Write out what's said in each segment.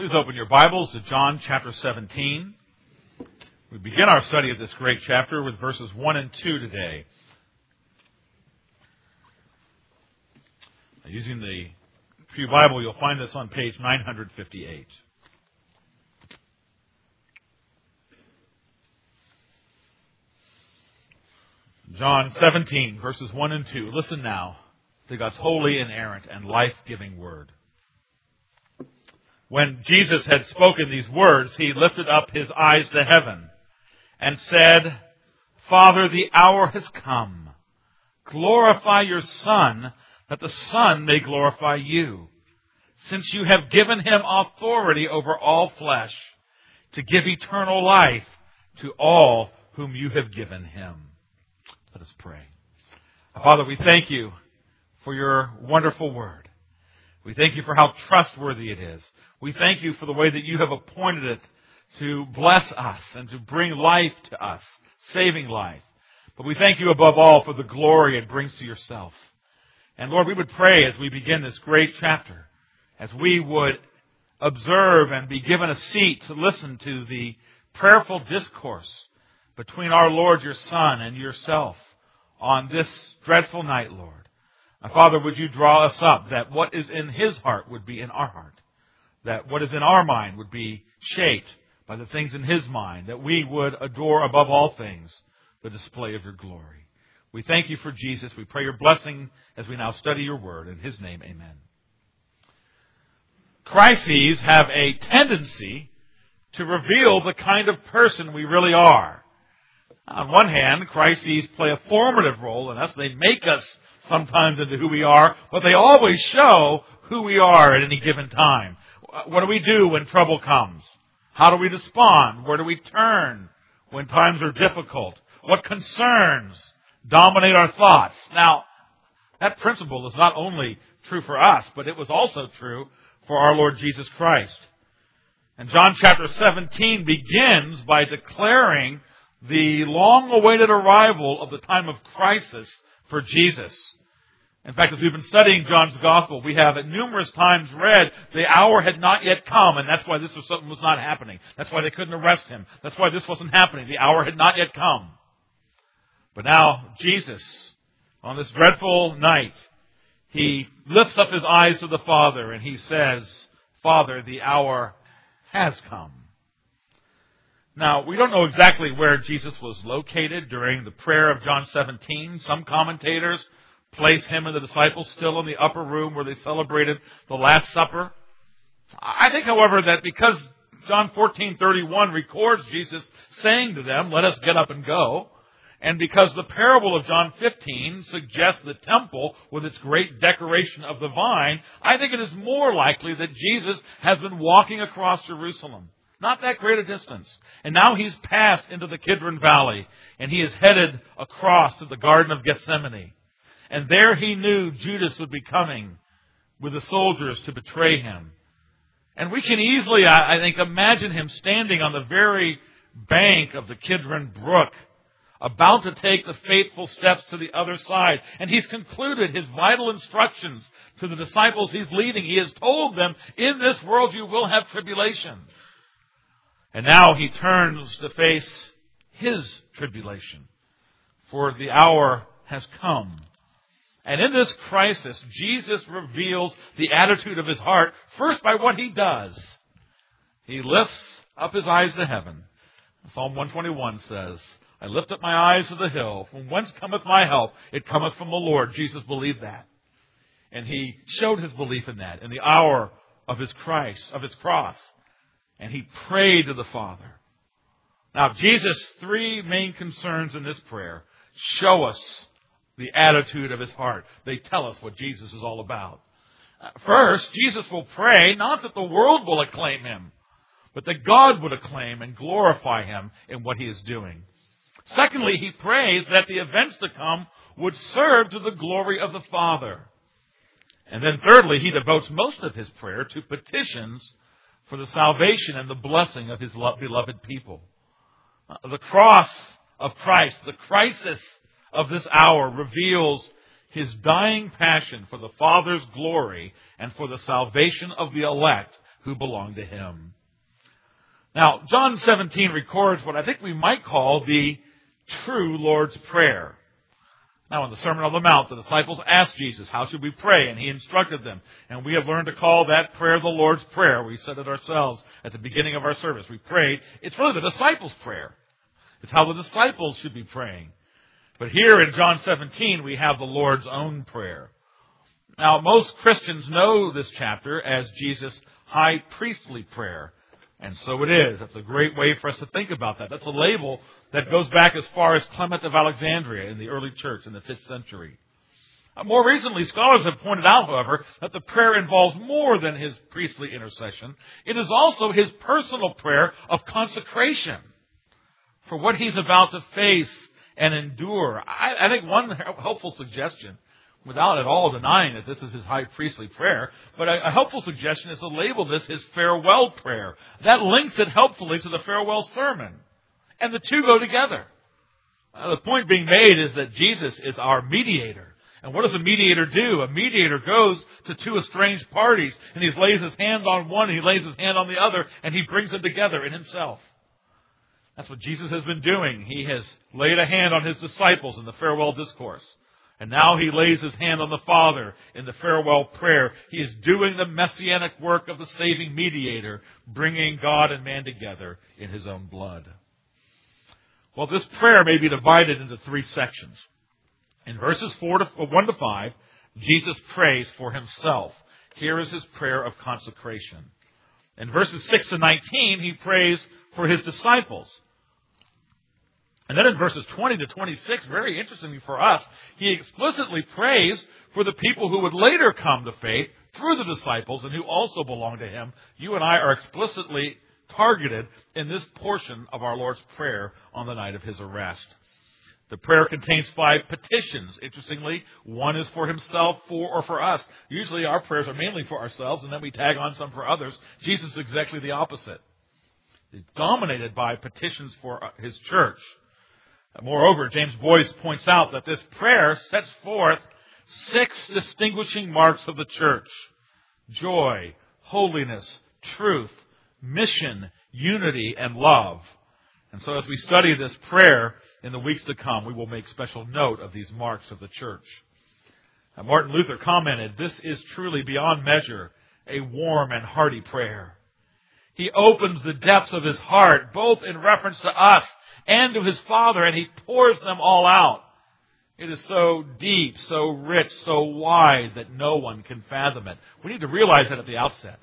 Please open your Bibles to John chapter 17. We begin our study of this great chapter with verses 1 and 2 today. Using the Pew Bible, you'll find this on page 958. John 17, verses 1 and 2. Listen now to God's holy, inerrant, and life-giving word. When Jesus had spoken these words, he lifted up his eyes to heaven and said, Father, the hour has come. Glorify your Son, that the Son may glorify you, since you have given him authority over all flesh, to give eternal life to all whom you have given him. Let us pray. Father, we thank you for your wonderful word. We thank you for how trustworthy it is. We thank you for the way that you have appointed it to bless us and to bring life to us, saving life. But we thank you above all for the glory it brings to yourself. And Lord, we would pray as we begin this great chapter, as we would observe and be given a seat to listen to the prayerful discourse between our Lord, your Son, and yourself on this dreadful night, Lord. Father, would you draw us up that what is in his heart would be in our heart, that what is in our mind would be shaped by the things in his mind, that we would adore above all things the display of your glory. We thank you for Jesus. We pray your blessing as we now study your word. In his name, amen. Crises have a tendency to reveal the kind of person we really are. On one hand, crises play a formative role in us. They make us sometimes into who we are, but they always show who we are at any given time. What do we do when trouble comes? How do we respond? Where do we turn when times are difficult? What concerns dominate our thoughts? Now, that principle is not only true for us, but it was also true for our Lord Jesus Christ. And John chapter 17 begins by declaring the long-awaited arrival of the time of crisis for Jesus. In fact, as we've been studying John's Gospel, we have at numerous times read the hour had not yet come, and that's why this was something was not happening. That's why they couldn't arrest him. That's why this wasn't happening. The hour had not yet come. But now, Jesus, on this dreadful night, he lifts up his eyes to the Father, and he says, Father, the hour has come. Now, we don't know exactly where Jesus was located during the prayer of John 17. Some commentators place him and the disciples still in the upper room where they celebrated the Last Supper. I think, however, that because John 14:31 records Jesus saying to them, let us get up and go, and because the parable of John 15 suggests the temple with its great decoration of the vine, I think it is more likely that Jesus has been walking across Jerusalem. Not that great a distance. And now he's passed into the Kidron Valley, and he is headed across to the Garden of Gethsemane. And there he knew Judas would be coming with the soldiers to betray him. And we can easily, I think, imagine him standing on the very bank of the Kidron Brook, about to take the fateful steps to the other side. And he's concluded his vital instructions to the disciples he's leading. He has told them, in this world you will have tribulation. And now he turns to face his tribulation, for the hour has come. And in this crisis, Jesus reveals the attitude of his heart, first by what he does. He lifts up his eyes to heaven. Psalm 121 says, I lift up my eyes to the hill. From whence cometh my help? It cometh from the Lord. Jesus believed that. And he showed his belief in that in the hour of his cross. And he prayed to the Father. Now, Jesus' three main concerns in this prayer show us the attitude of his heart. They tell us what Jesus is all about. First, Jesus will pray not that the world will acclaim him, but that God would acclaim and glorify him in what he is doing. Secondly, he prays that the events to come would serve to the glory of the Father. And then thirdly, he devotes most of his prayer to petitions for the salvation and the blessing of his beloved people. The cross of Christ, the crisis of this hour, reveals his dying passion for the Father's glory and for the salvation of the elect who belong to Him. Now, John 17 records what I think we might call the true Lord's Prayer. Now, in the Sermon on the Mount, the disciples asked Jesus, how should we pray? And He instructed them. And we have learned to call that prayer the Lord's Prayer. We said it ourselves at the beginning of our service. We prayed. It's really the disciples' prayer. It's how the disciples should be praying. But here in John 17, we have the Lord's own prayer. Now, most Christians know this chapter as Jesus' high priestly prayer. And so it is. That's a great way for us to think about that. That's a label that goes back as far as Clement of Alexandria in the early church in the 5th century. More recently, scholars have pointed out, however, that the prayer involves more than his priestly intercession. It is also his personal prayer of consecration for what he's about to face and endure. I think one helpful suggestion, without at all denying that this is his high priestly prayer, but a helpful suggestion is to label this his farewell prayer. That links it helpfully to the farewell sermon. And the two go together. The point being made is that Jesus is our mediator. And what does a mediator do? A mediator goes to two estranged parties, and he lays his hand on one, and he lays his hand on the other, and he brings them together in himself. That's what Jesus has been doing. He has laid a hand on his disciples in the farewell discourse. And now he lays his hand on the Father in the farewell prayer. He is doing the messianic work of the saving mediator, bringing God and man together in his own blood. Well, this prayer may be divided into three sections. In verses 1 to 5, Jesus prays for himself. Here is his prayer of consecration. In verses 6 to 19, he prays for his disciples. And then in verses 20 to 26, very interestingly for us, he explicitly prays for the people who would later come to faith through the disciples and who also belong to him. You and I are explicitly targeted in this portion of our Lord's Prayer on the night of his arrest. The prayer contains 5 petitions. Interestingly, one is for himself, or for us. Usually our prayers are mainly for ourselves, and then we tag on some for others. Jesus is exactly the opposite. He's dominated by petitions for his church. Moreover, James Boyce points out that this prayer sets forth 6 distinguishing marks of the church: joy, holiness, truth, mission, unity, and love. And so as we study this prayer in the weeks to come, we will make special note of these marks of the church. Now, Martin Luther commented, "This is truly beyond measure a warm and hearty prayer." He opens the depths of his heart, both in reference to us and to his Father, and he pours them all out. It is so deep, so rich, so wide that no one can fathom it. We need to realize that at the outset.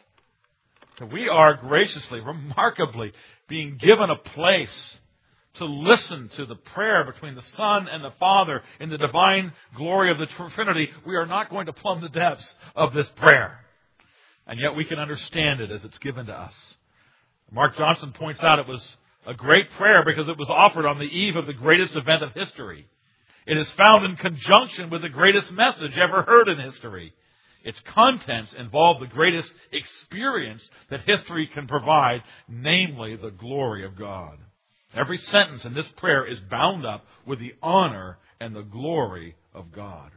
That we are graciously, remarkably being given a place to listen to the prayer between the Son and the Father in the divine glory of the Trinity. We are not going to plumb the depths of this prayer. And yet we can understand it as it's given to us. Mark Johnson points out it was a great prayer because it was offered on the eve of the greatest event of history. It is found in conjunction with the greatest message ever heard in history. Its contents involve the greatest experience that history can provide, namely the glory of God. Every sentence in this prayer is bound up with the honor and the glory of God.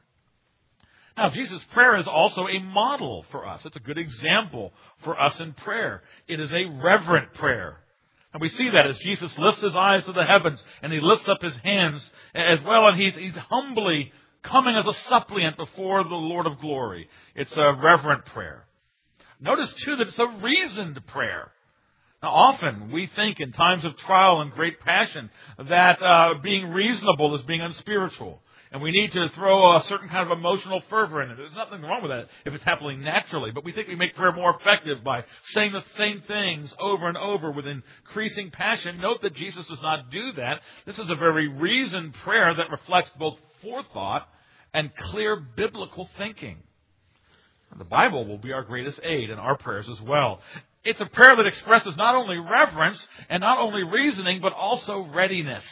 Now, Jesus' prayer is also a model for us. It's a good example for us in prayer. It is a reverent prayer. And we see that as Jesus lifts his eyes to the heavens and he lifts up his hands as well, and he's humbly coming as a suppliant before the Lord of glory. It's a reverent prayer. Notice, too, that it's a reasoned prayer. Now, often we think in times of trial and great passion that being reasonable is being unspiritual. And we need to throw a certain kind of emotional fervor in it. There's nothing wrong with that if it's happening naturally. But we think we make prayer more effective by saying the same things over and over with increasing passion. Note that Jesus does not do that. This is a very reasoned prayer that reflects both forethought and clear biblical thinking. And the Bible will be our greatest aid in our prayers as well. It's a prayer that expresses not only reverence and not only reasoning, but also readiness.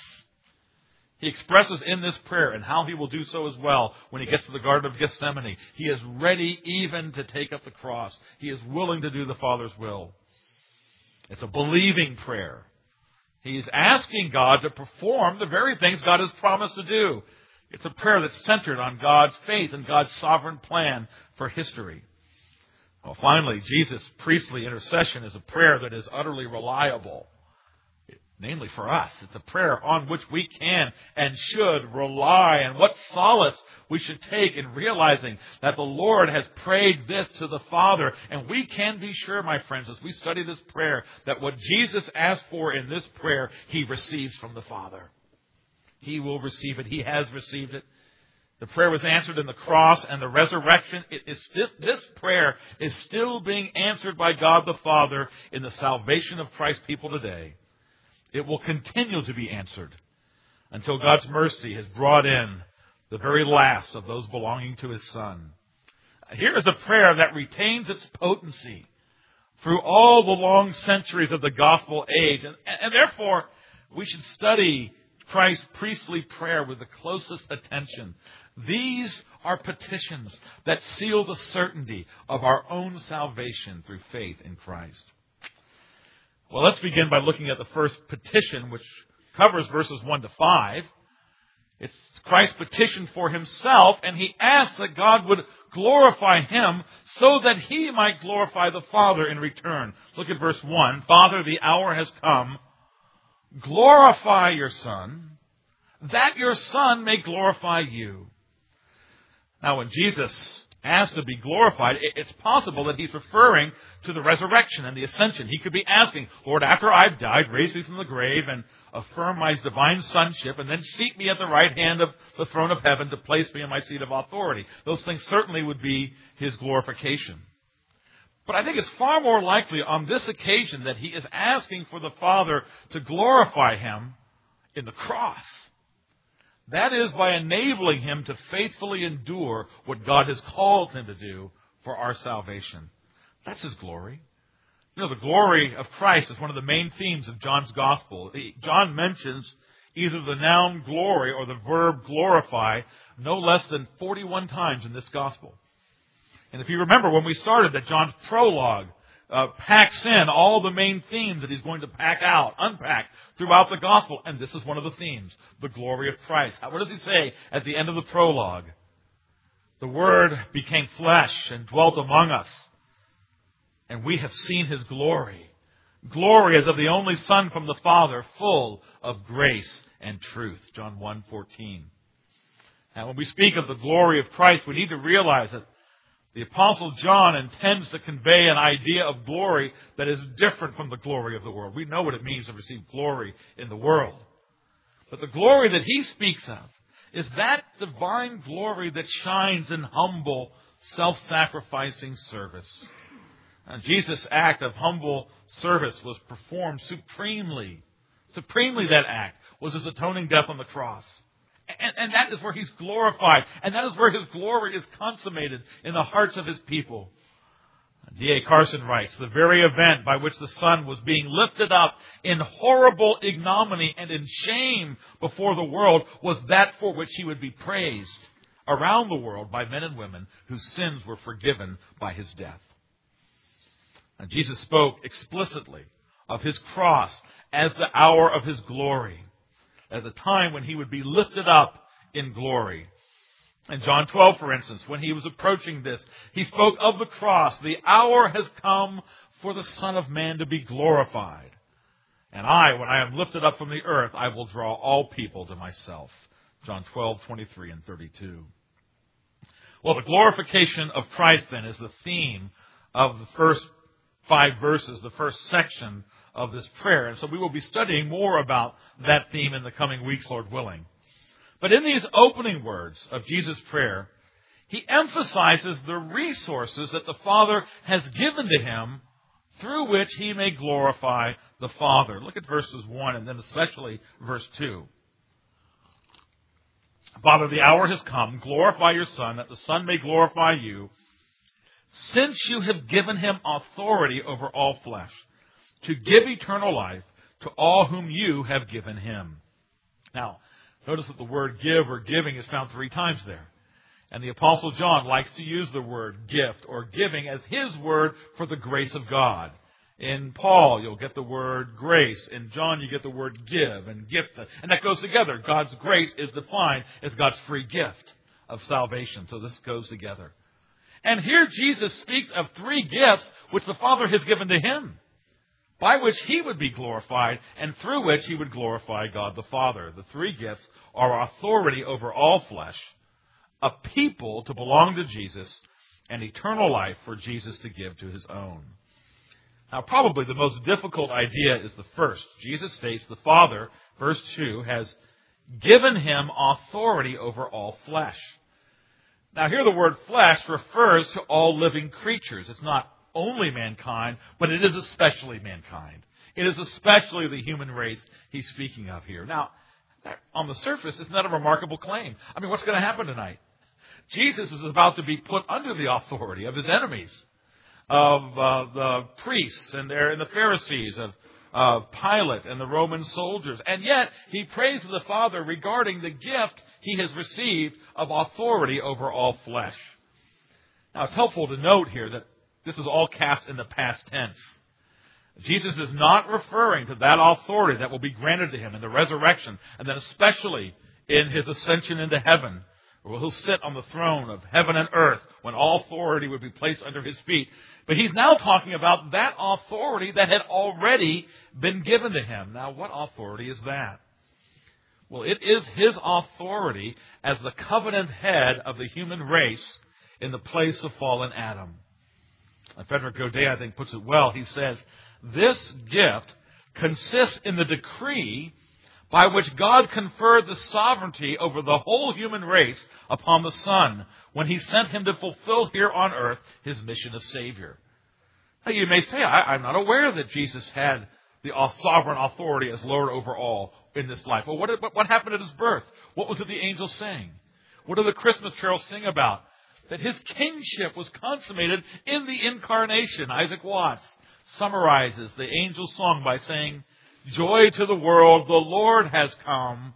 He expresses in this prayer, and how he will do so as well when he gets to the Garden of Gethsemane. He is ready even to take up the cross. He is willing to do the Father's will. It's a believing prayer. He's asking God to perform the very things God has promised to do. It's a prayer that's centered on God's faith and God's sovereign plan for history. Well, finally, Jesus' priestly intercession is a prayer that is utterly reliable. Namely for us, it's a prayer on which we can and should rely, and what solace we should take in realizing that the Lord has prayed this to the Father. And we can be sure, my friends, as we study this prayer, that what Jesus asked for in this prayer, He receives from the Father. He will receive it. He has received it. The prayer was answered in the cross and the resurrection. This prayer is still being answered by God the Father in the salvation of Christ's people today. It will continue to be answered until God's mercy has brought in the very last of those belonging to His Son. Here is a prayer that retains its potency through all the long centuries of the gospel age. And therefore, we should study Christ's priestly prayer with the closest attention. These are petitions that seal the certainty of our own salvation through faith in Christ. Well, let's begin by looking at the first petition, which covers verses 1 to 5. It's Christ's petition for Himself, and He asks that God would glorify Him so that He might glorify the Father in return. Look at verse 1. Father, the hour has come. Glorify your Son, that your Son may glorify you. Now, when Jesus asked to be glorified, it's possible that He's referring to the resurrection and the ascension. He could be asking, Lord, after I've died, raise me from the grave and affirm my divine sonship, and then seat me at the right hand of the throne of heaven to place me in my seat of authority. Those things certainly would be His glorification. But I think it's far more likely on this occasion that He is asking for the Father to glorify Him in the cross. That is, by enabling Him to faithfully endure what God has called Him to do for our salvation. That's His glory. You know, the glory of Christ is one of the main themes of John's Gospel. John mentions either the noun glory or the verb glorify no less than 41 times in this Gospel. And if you remember when we started that John's prologue packs in all the main themes that he's going to unpack throughout the Gospel. And this is one of the themes, the glory of Christ. What does he say at the end of the prologue? The Word became flesh and dwelt among us, and we have seen His glory. Glory as of the only Son from the Father, full of grace and truth. John 1:14. And when we speak of the glory of Christ, we need to realize that the Apostle John intends to convey an idea of glory that is different from the glory of the world. We know what it means to receive glory in the world. But the glory that he speaks of is that divine glory that shines in humble, self-sacrificing service. And Jesus' act of humble service was performed supremely. Supremely, that act was His atoning death on the cross. And that is where He's glorified. And that is where His glory is consummated in the hearts of His people. D.A. Carson writes, the very event by which the Son was being lifted up in horrible ignominy and in shame before the world was that for which He would be praised around the world by men and women whose sins were forgiven by His death. And Jesus spoke explicitly of His cross as the hour of His glory, as a time when He would be lifted up in glory. In John 12, for instance, when He was approaching this, He spoke of the cross. The hour has come for the Son of Man to be glorified. And I, when I am lifted up from the earth, I will draw all people to myself. John 12:23 and 32. Well, the glorification of Christ, then, is the theme of the first 5 verses, the first section of this prayer. And so we will be studying more about that theme in the coming weeks, Lord willing. But in these opening words of Jesus' prayer, He emphasizes the resources that the Father has given to Him through which He may glorify the Father. Look at verses 1 and then especially verse 2. Father, the hour has come. Glorify your Son, that the Son may glorify you, since you have given Him authority over all flesh, to give eternal life to all whom you have given Him. Now, notice that the word give or giving is found 3 times there. And the Apostle John likes to use the word gift or giving as his word for the grace of God. In Paul, you'll get the word grace. In John, you get the word give and gift. And that goes together. God's grace is defined as God's free gift of salvation. So this goes together. And here Jesus speaks of three gifts which the Father has given to him, by which he would be glorified and through which he would glorify God the Father. The three gifts are authority over all flesh, a people to belong to Jesus, and eternal life for Jesus to give to his own. Now, probably the most difficult idea is the first. Jesus states the Father, verse 2, has given him authority over all flesh. Now, here the word flesh refers to all living creatures. It's not only mankind, but it is especially mankind. It is especially the human race he's speaking of here. Now, on the surface, isn't that a remarkable claim? I mean, what's going to happen tonight? Jesus is about to be put under the authority of his enemies, of the priests and the Pharisees, of Pilate and the Roman soldiers. And yet, he prays to the Father regarding the gift he has received of authority over all flesh. Now, it's helpful to note here that this is all cast in the past tense. Jesus is not referring to that authority that will be granted to him in the resurrection, and then especially in his ascension into heaven, where he'll sit on the throne of heaven and earth when all authority would be placed under his feet. But he's now talking about that authority that had already been given to him. Now, what authority is that? Well, it is his authority as the covenant head of the human race in the place of fallen Adam. And Frederick Godet, I think, puts it well. He says, this gift consists in the decree by which God conferred the sovereignty over the whole human race upon the Son when he sent him to fulfill here on earth his mission of Savior. Now, you may say, I'm not aware that Jesus had the sovereign authority as Lord over all in this life. Well, what happened at his birth? What was it the angels sang? What do the Christmas carols sing about? That his kingship was consummated in the incarnation. Isaac Watts summarizes the angel's song by saying, joy to the world, the Lord has come.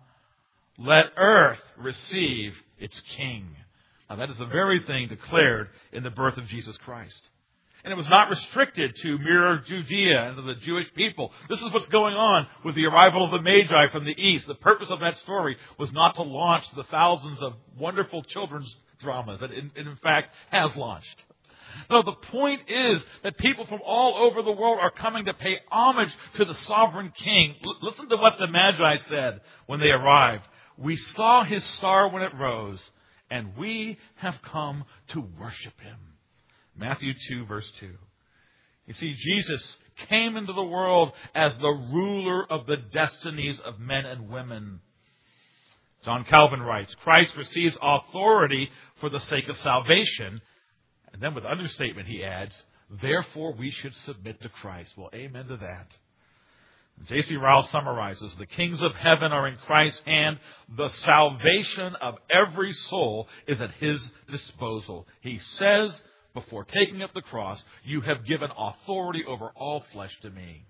Let earth receive its King. Now, that is the very thing declared in the birth of Jesus Christ. And it was not restricted to mere Judea and to the Jewish people. This is what's going on with the arrival of the Magi from the East. The purpose of that story was not to launch the thousands of wonderful children's dramas that it in fact has launched. No, the point is that people from all over the world are coming to pay homage to the sovereign King. Listen to what the Magi said when they arrived. We saw his star when it rose, and we have come to worship him. Matthew 2, verse 2. You see, Jesus came into the world as the ruler of the destinies of men and women. John Calvin writes, Christ receives authority for the sake of salvation. And then with understatement he adds, therefore we should submit to Christ. Well, amen to that. J.C. Ryle summarizes, the kings of heaven are in Christ's hand. The salvation of every soul is at his disposal. He says, before taking up the cross, you have given authority over all flesh to me.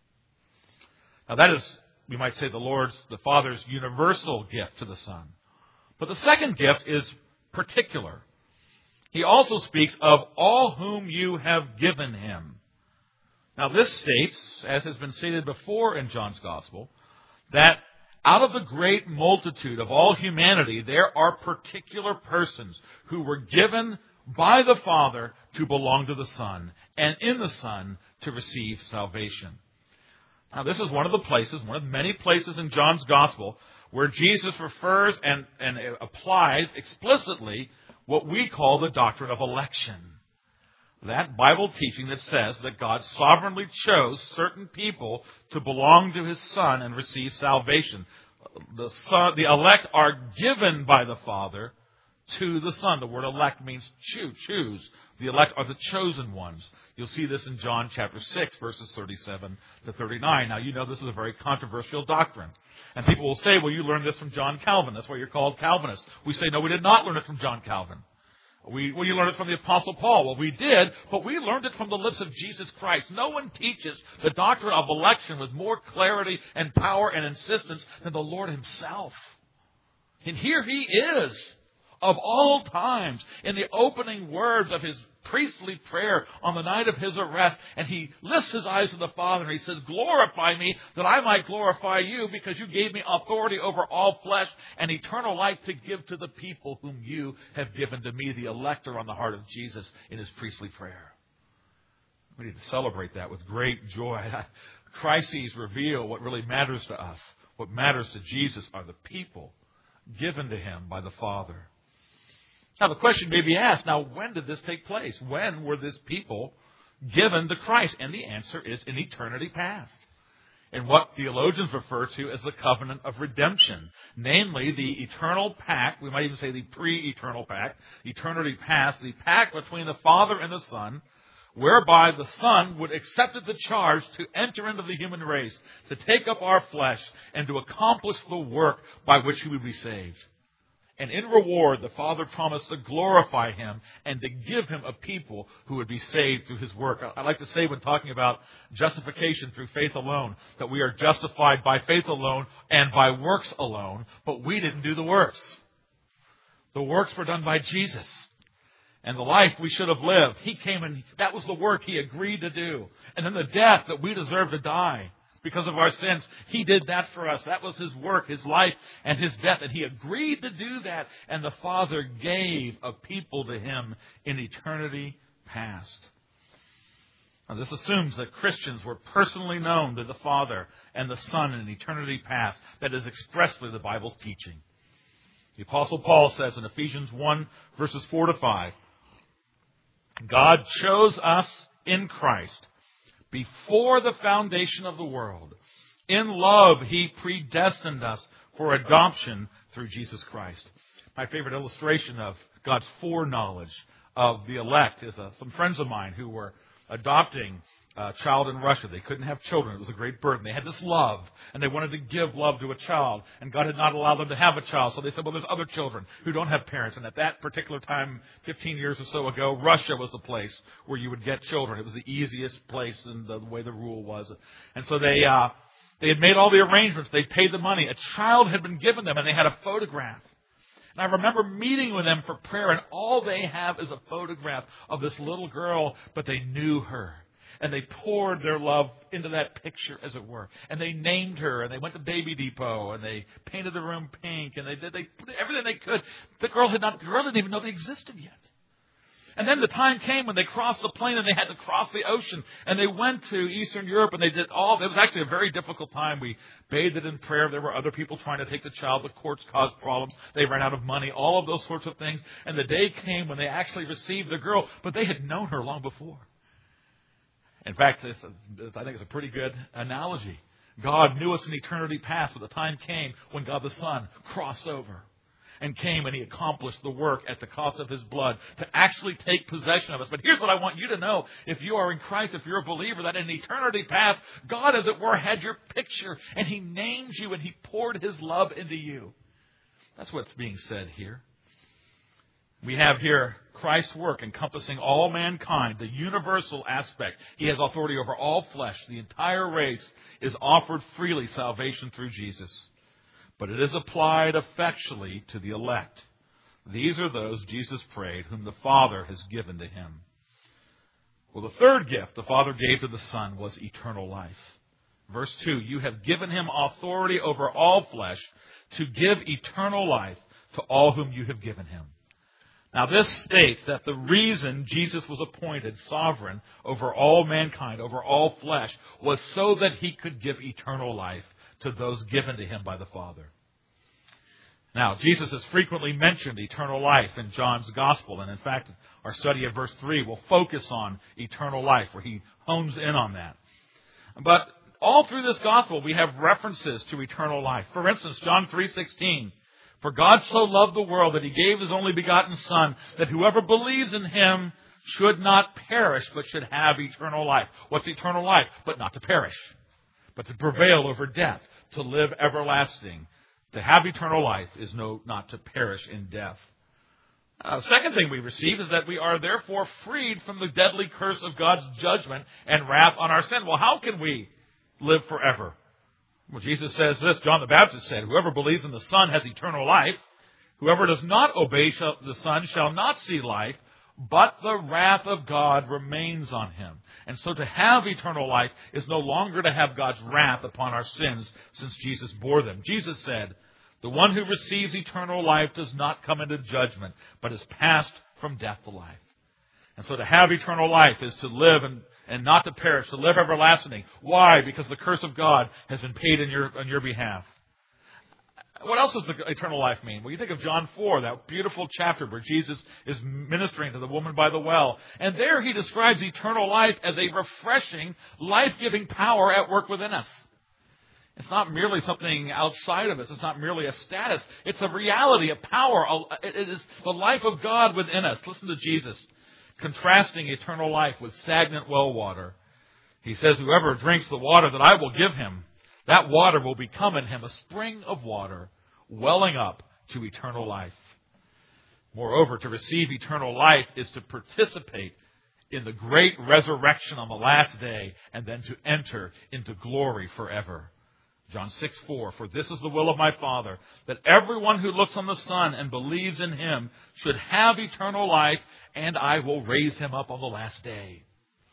Now that is, we might say, the Father's universal gift to the Son. But the second gift is particular. He also speaks of all whom you have given him. Now this states, as has been stated before in John's Gospel, that out of the great multitude of all humanity, there are particular persons who were given by the Father to belong to the Son, and in the Son to receive salvation. Now this is one of the many places in John's Gospel where Jesus refers and applies explicitly what we call the doctrine of election. That Bible teaching that says that God sovereignly chose certain people to belong to his Son and receive salvation. The elect are given by the Father to the Son. The word elect means choose. The elect are the chosen ones. You'll see this in John chapter 6, verses 37 to 39. Now, you know this is a very controversial doctrine. And people will say, well, you learned this from John Calvin. That's why you're called Calvinists. We say, no, we did not learn it from John Calvin. You learned it from the Apostle Paul. Well, we did, but we learned it from the lips of Jesus Christ. No one teaches the doctrine of election with more clarity and power and insistence than the Lord himself. And here he is, of all times, in the opening words of his priestly prayer on the night of his arrest, and he lifts his eyes to the Father and he says, glorify me that I might glorify you, because you gave me authority over all flesh and eternal life to give to the people whom you have given to me. The elect are on the heart of Jesus in his priestly prayer. We need to celebrate that with great joy. Crises reveal what really matters to us. What matters to Jesus are the people given to him by the Father. Now the question may be asked, now when did this take place? When were this people given to Christ? And the answer is in eternity past. In what theologians refer to as the covenant of redemption. Namely, the eternal pact, we might even say the pre-eternal pact, eternity past, the pact between the Father and the Son, whereby the Son would accept the charge to enter into the human race, to take up our flesh, and to accomplish the work by which we would be saved. And in reward, the Father promised to glorify him and to give him a people who would be saved through his work. I like to say when talking about justification through faith alone, that we are justified by faith alone and by works alone, but we didn't do the works. The works were done by Jesus. And the life we should have lived, he came and that was the work he agreed to do. And then the death that we deserve to die because of our sins, he did that for us. That was his work, his life, and his death. And he agreed to do that. And the Father gave a people to him in eternity past. Now, this assumes that Christians were personally known to the Father and the Son in eternity past. That is expressly the Bible's teaching. The Apostle Paul says in Ephesians 1, verses 4 to 5, God chose us in Christ before the foundation of the world. In love, he predestined us for adoption through Jesus Christ. My favorite illustration of God's foreknowledge of the elect is some friends of mine who were adopting a child in Russia. They couldn't have children. It was a great burden. They had this love, and they wanted to give love to a child, and God had not allowed them to have a child. So they said, well, there's other children who don't have parents. And at that particular time, 15 years or so ago, Russia was the place where you would get children. It was the easiest place in the way the rule was. And so they had made all the arrangements. They paid the money. A child had been given them, and they had a photograph. And I remember meeting with them for prayer, and all they have is a photograph of this little girl, but they knew her. And they poured their love into that picture, as it were. And they named her, and they went to Baby Depot, and they painted the room pink, and they did everything they could. The girl didn't even know they existed yet. And then the time came when they crossed the plane, and they had to cross the ocean, and they went to Eastern Europe, and they did it was actually a very difficult time. We bathed it in prayer. There were other people trying to take the child. The courts caused problems. They ran out of money, all of those sorts of things. And the day came when they actually received the girl, but they had known her long before. In fact, I think it's a pretty good analogy. God knew us in eternity past, but the time came when God the Son crossed over and came and he accomplished the work at the cost of his blood to actually take possession of us. But here's what I want you to know. If you are in Christ, if you're a believer, that in eternity past, God, as it were, had your picture and he named you and he poured his love into you. That's what's being said here. We have here Christ's work encompassing all mankind, the universal aspect. He has authority over all flesh. The entire race is offered freely salvation through Jesus. But it is applied effectually to the elect. These are those, Jesus prayed, whom the Father has given to him. Well, the third gift the Father gave to the Son was eternal life. Verse 2, you have given him authority over all flesh to give eternal life to all whom you have given him. Now, this states that the reason Jesus was appointed sovereign over all mankind, over all flesh, was so that he could give eternal life to those given to him by the Father. Now, Jesus has frequently mentioned eternal life in John's Gospel, and in fact, our study of verse 3 will focus on eternal life, where he hones in on that. But all through this Gospel, we have references to eternal life. For instance, John 3:16. For God so loved the world that he gave his only begotten Son, that whoever believes in him should not perish, but should have eternal life. What's eternal life? But not to perish, but to prevail over death, to live everlasting. To have eternal life is not to perish in death. Second thing we receive is that we are therefore freed from the deadly curse of God's judgment and wrath on our sin. Well, how can we live forever? Well, Jesus says this, John the Baptist said, whoever believes in the Son has eternal life. Whoever does not obey the Son shall not see life, but the wrath of God remains on him. And so to have eternal life is no longer to have God's wrath upon our sins, since Jesus bore them. Jesus said, "The one who receives eternal life does not come into judgment, but is passed from death to life." And so to have eternal life is to live and not to perish, to live everlasting. Why? Because the curse of God has been paid on your behalf. What else does the eternal life mean? Well, you think of John 4, that beautiful chapter where Jesus is ministering to the woman by the well. And there he describes eternal life as a refreshing, life-giving power at work within us. It's not merely something outside of us. It's not merely a status. It's a reality, a power. It is the life of God within us. Listen to Jesus, contrasting eternal life with stagnant well water. He says, "Whoever drinks the water that I will give him, that water will become in him a spring of water, welling up to eternal life." Moreover, to receive eternal life is to participate in the great resurrection on the last day, and then to enter into glory forever. John 6:4, "For this is the will of my Father, that everyone who looks on the Son and believes in him should have eternal life, and I will raise him up on the last day."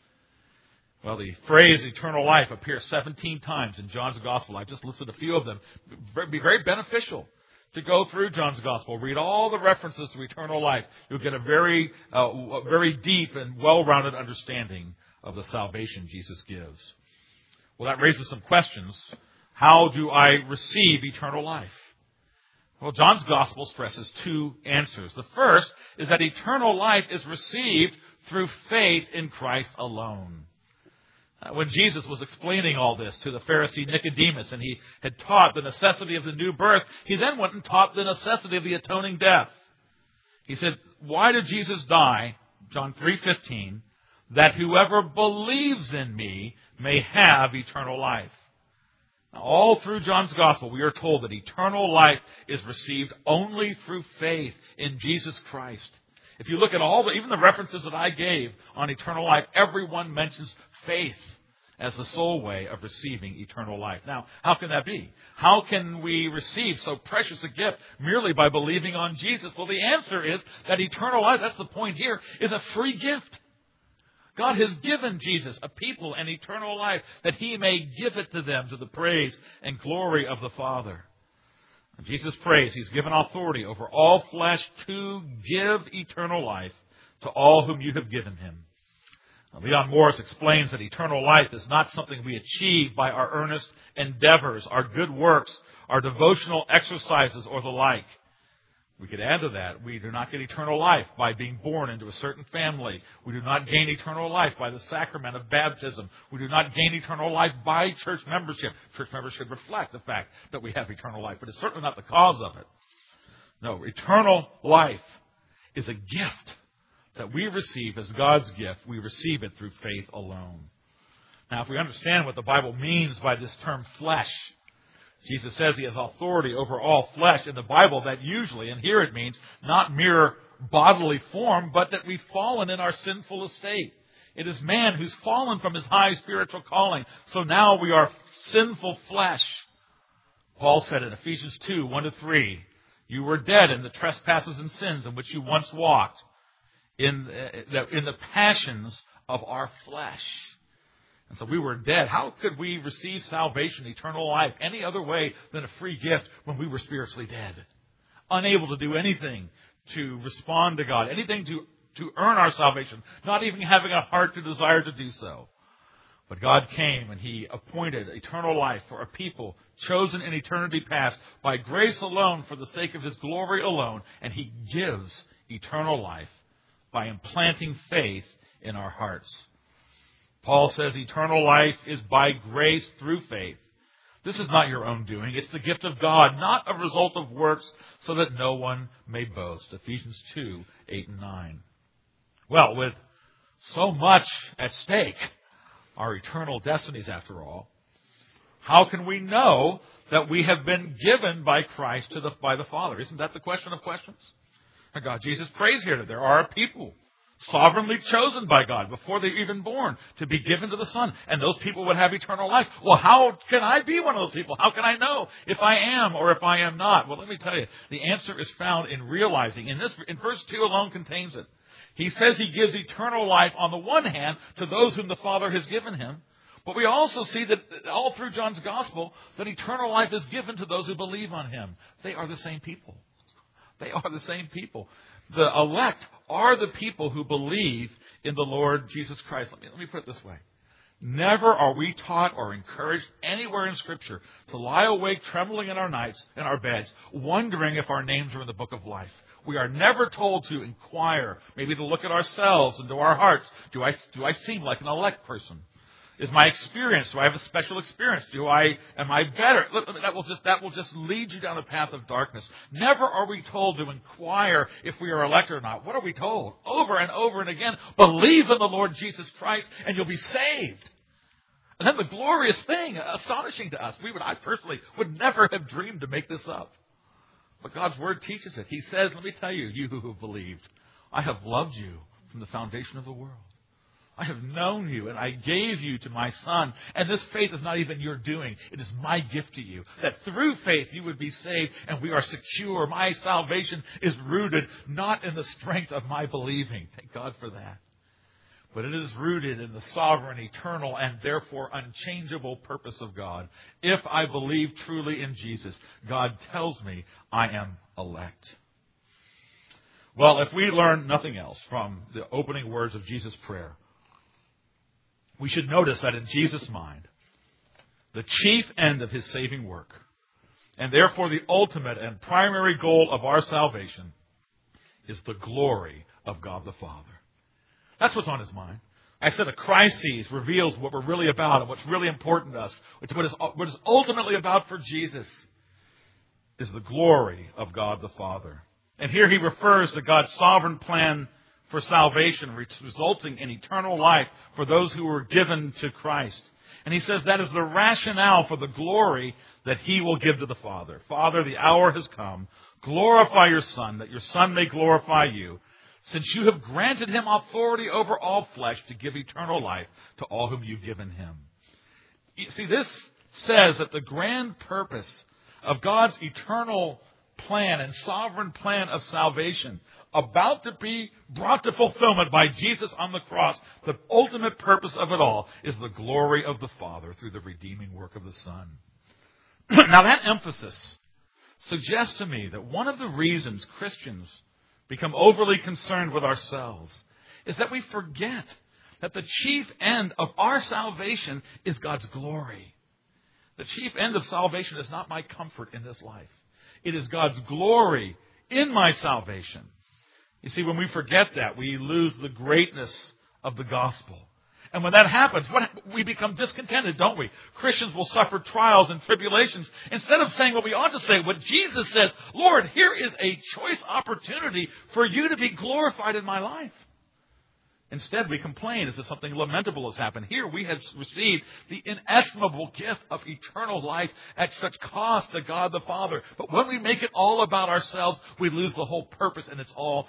Well, the phrase eternal life appears 17 times in John's Gospel. I've just listed a few of them. It would be very beneficial to go through John's Gospel, read all the references to eternal life. You'll get a very deep and well-rounded understanding of the salvation Jesus gives. Well, that raises some questions. How do I receive eternal life? Well, John's Gospel stresses two answers. The first is that eternal life is received through faith in Christ alone. When Jesus was explaining all this to the Pharisee Nicodemus, and he had taught the necessity of the new birth, he then went and taught the necessity of the atoning death. He said, "Why did Jesus die?" John 3:15, "that whoever believes in me may have eternal life." Now, all through John's Gospel, we are told that eternal life is received only through faith in Jesus Christ. If you look at even the references that I gave on eternal life, everyone mentions faith as the sole way of receiving eternal life. Now, how can that be? How can we receive so precious a gift merely by believing on Jesus? Well, the answer is that eternal life, that's the point here, is a free gift. God has given Jesus a people and eternal life that he may give it to them to the praise and glory of the Father. Jesus prays he's given authority over all flesh to give eternal life to all whom you have given him. Leon Morris explains that eternal life is not something we achieve by our earnest endeavors, our good works, our devotional exercises, or the like. We could add to that, we do not get eternal life by being born into a certain family. We do not gain eternal life by the sacrament of baptism. We do not gain eternal life by church membership. Church members should reflect the fact that we have eternal life, but it's certainly not the cause of it. No, eternal life is a gift that we receive as God's gift. We receive it through faith alone. Now, if we understand what the Bible means by this term flesh, Jesus says he has authority over all flesh. In the Bible, that usually, and here it means, not mere bodily form, but that we've fallen in our sinful estate. It is man who's fallen from his high spiritual calling. So now we are sinful flesh. Paul said in Ephesians 2, 1-3, "You were dead in the trespasses and sins in which you once walked, in the passions of our flesh." And so we were dead. How could we receive salvation, eternal life, any other way than a free gift when we were spiritually dead? Unable to do anything to respond to God, anything to earn our salvation, not even having a heart to desire to do so. But God came and he appointed eternal life for a people chosen in eternity past by grace alone for the sake of his glory alone. And he gives eternal life by implanting faith in our hearts. Paul says eternal life is by grace through faith. This is not your own doing. It's the gift of God, not a result of works, so that no one may boast. Ephesians 2, 8-9. Well, with so much at stake, our eternal destinies after all, how can we know that we have been given by Christ by the Father? Isn't that the question of questions? God, Jesus prays here that there are a people sovereignly chosen by God before they're even born to be given to the Son. And those people would have eternal life. Well, how can I be one of those people? How can I know if I am or if I am not? Well, let me tell you, the answer is found in realizing, in verse 2 alone contains it. He says He gives eternal life on the one hand to those whom the Father has given Him. But we also see that all through John's Gospel, that eternal life is given to those who believe on Him. They are the same people. They are the same people. The elect are the people who believe in the Lord Jesus Christ. Let me put it this way. Never are we taught or encouraged anywhere in Scripture to lie awake trembling in our nights, in our beds, wondering if our names are in the book of life. We are never told to inquire, maybe to look at ourselves and to our hearts. Do I seem like an elect person? Is my experience? Do I have a special experience? Am I better? That will just lead you down a path of darkness. Never are we told to inquire if we are elect or not. What are we told? Over and over and again, believe in the Lord Jesus Christ and you'll be saved. And then the glorious thing, astonishing to us, I personally would never have dreamed to make this up. But God's Word teaches it. He says, let me tell you, you who have believed, I have loved you from the foundation of the world. I have known you, and I gave you to my Son. And this faith is not even your doing. It is my gift to you, that through faith you would be saved, and we are secure. My salvation is rooted not in the strength of my believing. Thank God for that. But it is rooted in the sovereign, eternal, and therefore unchangeable purpose of God. If I believe truly in Jesus, God tells me I am elect. Well, if we learn nothing else from the opening words of Jesus' prayer, we should notice that in Jesus' mind, the chief end of His saving work, and therefore the ultimate and primary goal of our salvation, is the glory of God the Father. That's what's on His mind. I said a crisis reveals what we're really about and what's really important to us. It's what is ultimately about for Jesus is the glory of God the Father. And here He refers to God's sovereign plan for salvation, resulting in eternal life for those who were given to Christ. And He says that is the rationale for the glory that He will give to the Father. Father, the hour has come. Glorify your Son, that your Son may glorify you, since you have granted Him authority over all flesh to give eternal life to all whom you've given Him. You see, this says that the grand purpose of God's eternal plan and sovereign plan of salvation, about to be brought to fulfillment by Jesus on the cross, the ultimate purpose of it all is the glory of the Father through the redeeming work of the Son. Now that emphasis suggests to me that one of the reasons Christians become overly concerned with ourselves is that we forget that the chief end of our salvation is God's glory. The chief end of salvation is not my comfort in this life. It is God's glory in my salvation. You see, when we forget that, we lose the greatness of the gospel. And when that happens, we become discontented, don't we? Christians will suffer trials and tribulations. Instead of saying what we ought to say, what Jesus says, Lord, here is a choice opportunity for you to be glorified in my life. Instead, we complain as if something lamentable has happened. Here we have received the inestimable gift of eternal life at such cost to God the Father. But when we make it all about ourselves, we lose the whole purpose, and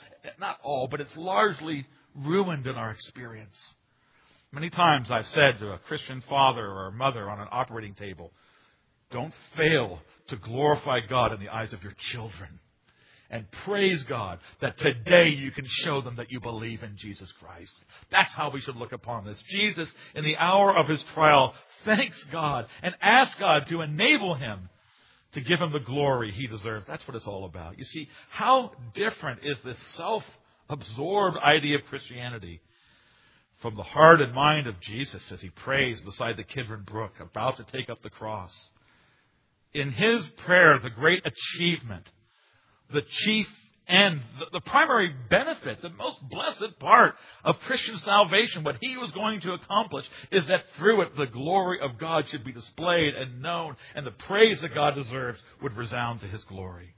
it's largely ruined in our experience. Many times I've said to a Christian father or a mother on an operating table, don't fail to glorify God in the eyes of your children. And praise God that today you can show them that you believe in Jesus Christ. That's how we should look upon this. Jesus, in the hour of His trial, thanks God and asks God to enable Him to give Him the glory He deserves. That's what it's all about. You see, how different is this self-absorbed idea of Christianity from the heart and mind of Jesus as He prays beside the Kidron Brook, about to take up the cross. In His prayer, the great achievement, the chief end, the primary benefit, the most blessed part of Christian salvation, what He was going to accomplish, is that through it the glory of God should be displayed and known, and the praise that God deserves would resound to His glory.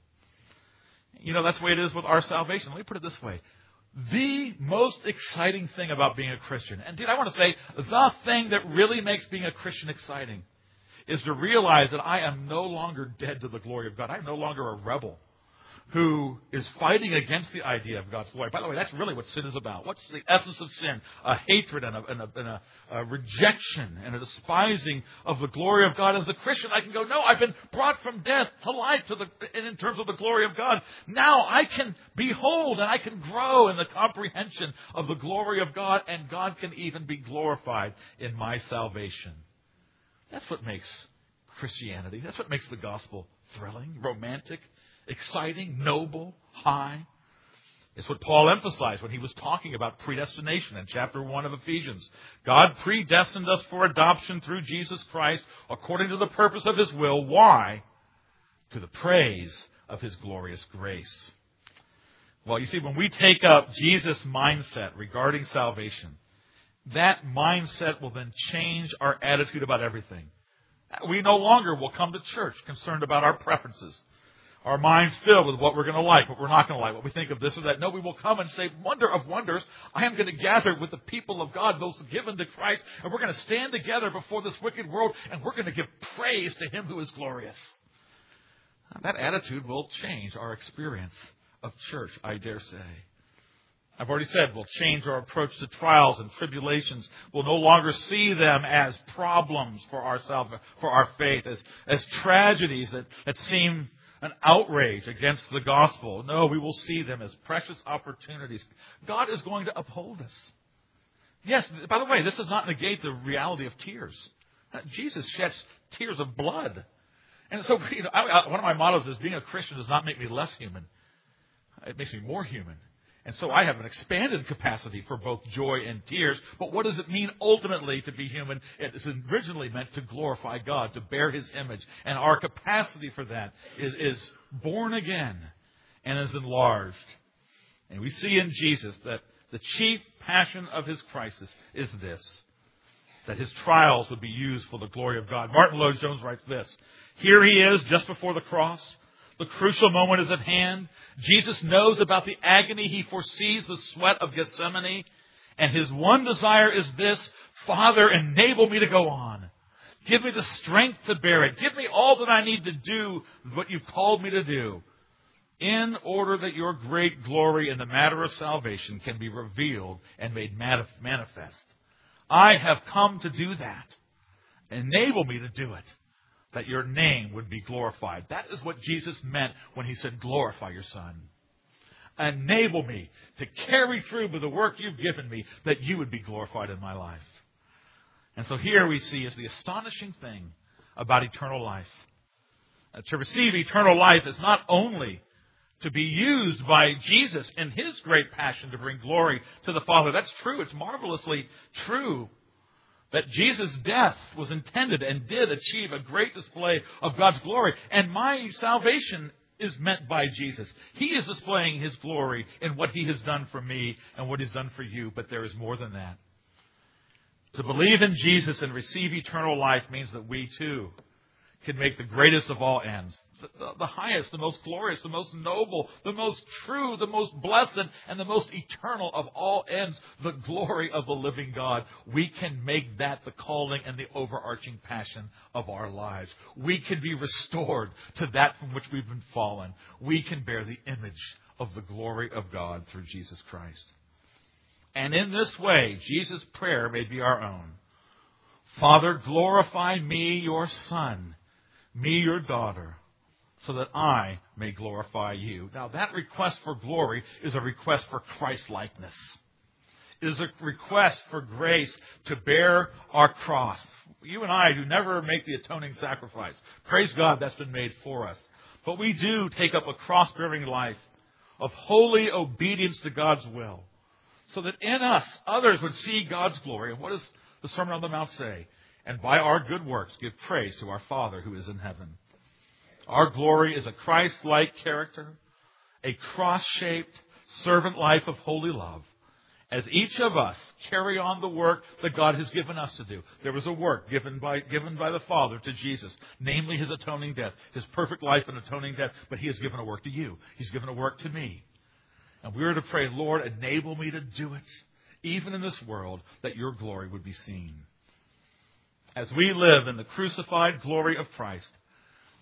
You know, that's the way it is with our salvation. Let me put it this way. The most exciting thing about being a Christian, and I want to say the thing that really makes being a Christian exciting, is to realize that I am no longer dead to the glory of God. I am no longer a rebel. who is fighting against the idea of God's glory. By the way, that's really what sin is about. What's the essence of sin? A hatred and a rejection and a despising of the glory of God. As a Christian, I can go, no, I've been brought from death to life in terms of the glory of God. Now I can behold and I can grow in the comprehension of the glory of God, and God can even be glorified in my salvation. That's what makes Christianity, that's what makes the gospel thrilling, romantic, exciting, noble, high. It's what Paul emphasized when he was talking about predestination in chapter 1 of Ephesians. God predestined us for adoption through Jesus Christ according to the purpose of His will. Why? To the praise of His glorious grace. Well, you see, when we take up Jesus' mindset regarding salvation, that mindset will then change our attitude about everything. We no longer will come to church concerned about our preferences. Our minds filled with what we're going to like, what we're not going to like, what we think of this or that. No, we will come and say, wonder of wonders, I am going to gather with the people of God, those given to Christ, and we're going to stand together before this wicked world, and we're going to give praise to Him who is glorious. That attitude will change our experience of church, I dare say. I've already said we'll change our approach to trials and tribulations. We'll no longer see them as problems for our faith, as tragedies that seem an outrage against the gospel. No, we will see them as precious opportunities. God is going to uphold us. Yes, by the way, this does not negate the reality of tears. Jesus sheds tears of blood. And so, one of my mottos is being a Christian does not make me less human. It makes me more human. And so I have an expanded capacity for both joy and tears. But what does it mean ultimately to be human? It is originally meant to glorify God, to bear His image. And our capacity for that is born again and is enlarged. And we see in Jesus that the chief passion of His crisis is this, that His trials would be used for the glory of God. Martin Lloyd-Jones writes this: here He is just before the cross. The crucial moment is at hand. Jesus knows about the agony. He foresees the sweat of Gethsemane. And His one desire is this: Father, enable me to go on. Give me the strength to bear it. Give me all that I need to do what You've called me to do, in order that Your great glory in the matter of salvation can be revealed and made manifest. I have come to do that. Enable me to do it, that Your name would be glorified. That is what Jesus meant when He said, glorify Your Son. Enable me to carry through with the work You've given me, that You would be glorified in my life. And so here we see is the astonishing thing about eternal life. To receive eternal life is not only to be used by Jesus in His great passion to bring glory to the Father. That's true. It's marvelously true that Jesus' death was intended and did achieve a great display of God's glory. And my salvation is meant by Jesus. He is displaying His glory in what He has done for me and what He's done for you. But there is more than that. To believe in Jesus and receive eternal life means that we too can make the greatest of all ends, the highest, the most glorious, the most noble, the most true, the most blessed, and the most eternal of all ends, the glory of the living God. We can make that the calling and the overarching passion of our lives. We can be restored to that from which we've been fallen. We can bear the image of the glory of God through Jesus Christ. And in this way, Jesus' prayer may be our own. Father, glorify me, Your Son, me, Your daughter, so that I may glorify You. Now, that request for glory is a request for Christ-likeness. It is a request for grace to bear our cross. You and I do never make the atoning sacrifice. Praise God, that's been made for us. But we do take up a cross-bearing life of holy obedience to God's will, so that in us, others would see God's glory. And what does the Sermon on the Mount say? And by our good works, give praise to our Father who is in heaven. Our glory is a Christ-like character, a cross-shaped servant life of holy love, as each of us carry on the work that God has given us to do. There was a work given by the Father to Jesus, namely His atoning death, His perfect life and atoning death. But He has given a work to you. He's given a work to me. And we are to pray, Lord, enable me to do it, even in this world, that Your glory would be seen. As we live in the crucified glory of Christ,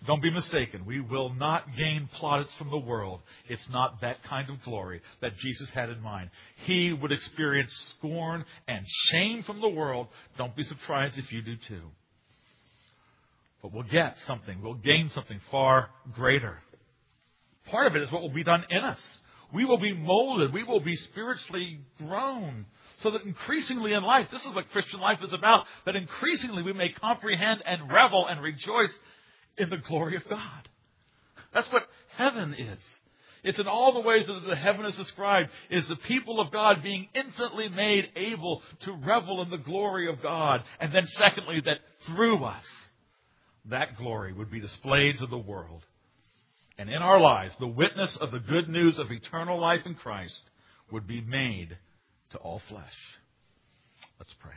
Don't be mistaken. We will not gain plaudits from the world. It's not that kind of glory that Jesus had in mind. He would experience scorn and shame from the world. Don't be surprised if you do too. But we'll get something. We'll gain something far greater. Part of it is what will be done in us. We will be molded. We will be spiritually grown. So that increasingly in life, this is what Christian life is about, that increasingly we may comprehend and revel and rejoice in the glory of God. That's what heaven is. It's in all the ways that the heaven is described, is the people of God being infinitely made able to revel in the glory of God. And then secondly, that through us, that glory would be displayed to the world. And in our lives, the witness of the good news of eternal life in Christ would be made to all flesh. Let's pray.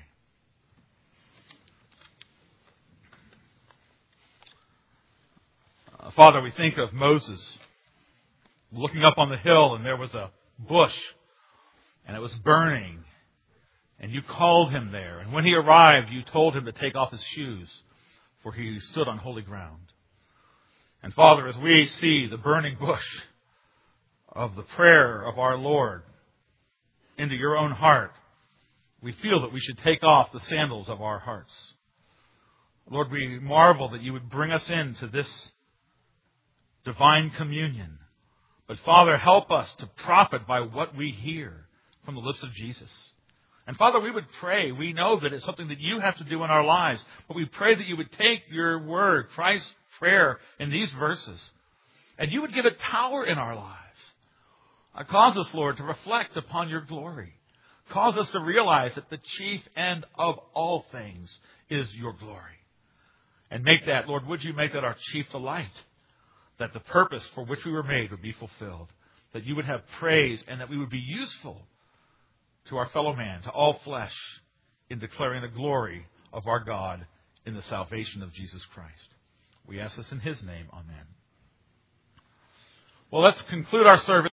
Father, we think of Moses looking up on the hill, and there was a bush, and it was burning, and you called him there. And when he arrived, you told him to take off his shoes, for he stood on holy ground. And Father, as we see the burning bush of the prayer of our Lord into your own heart, we feel that we should take off the sandals of our hearts. Lord, we marvel that you would bring us into this divine communion. But Father, help us to profit by what we hear from the lips of Jesus. And Father, we would pray. We know that it's something that you have to do in our lives. But we pray that you would take your word, Christ's prayer in these verses, and you would give it power in our lives. Cause us, Lord, to reflect upon your glory. Cause us to realize that the chief end of all things is your glory. And make that, Lord, would you make that our chief delight? That the purpose for which we were made would be fulfilled. That you would have praise and that we would be useful to our fellow man, to all flesh, in declaring the glory of our God in the salvation of Jesus Christ. We ask this in his name. Amen. Well, let's conclude our service.